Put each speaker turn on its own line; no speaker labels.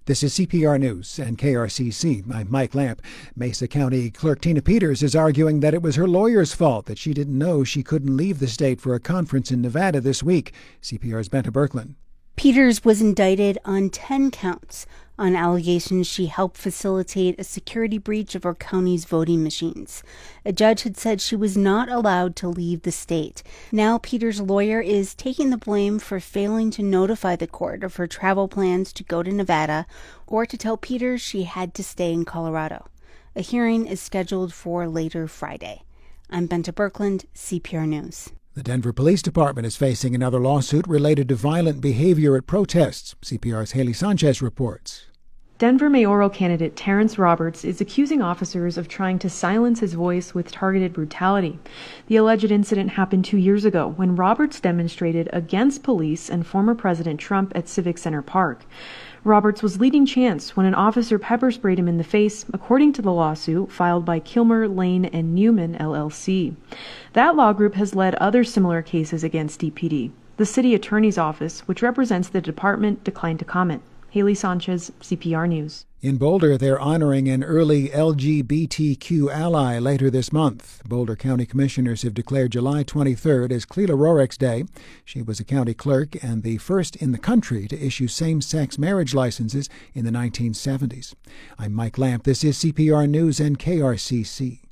This is CPR News and KRCC. I'm Mike Lamp. Mesa County Clerk Tina Peters is arguing that it was her lawyer's fault that she didn't know she couldn't leave the state for a conference in Nevada this week. CPR's Benta Birkeland.
Peters was indicted on 10 counts on allegations she helped facilitate a security breach of her county's voting machines. A judge had said she was not allowed to leave the state. Now Peters' lawyer is taking the blame for failing to notify the court of her travel plans to go to Nevada or to tell Peters she had to stay in Colorado. A hearing is scheduled for later Friday. I'm Benta Birkeland, CPR News.
The Denver Police Department is facing another lawsuit related to violent behavior at protests. CPR's Haley Sanchez reports.
Denver mayoral candidate Terrence Roberts is accusing officers of trying to silence his voice with targeted brutality. The alleged incident happened 2 years ago when Roberts demonstrated against police and former President Trump at Civic Center Park. Roberts was leading chance when an officer pepper sprayed him in the face, according to the lawsuit filed by Kilmer, Lane, and Newman, LLC. That law group has led other similar cases against DPD. The city attorney's office, which represents the department, declined to comment. Haley Sanchez, CPR News.
In Boulder, they're honoring an early LGBTQ ally later this month. Boulder County Commissioners have declared July 23rd as Clela Rorick's Day. She was a county clerk and the first in the country to issue same-sex marriage licenses in the 1970s. I'm Mike Lamp. This is CPR News and KRCC.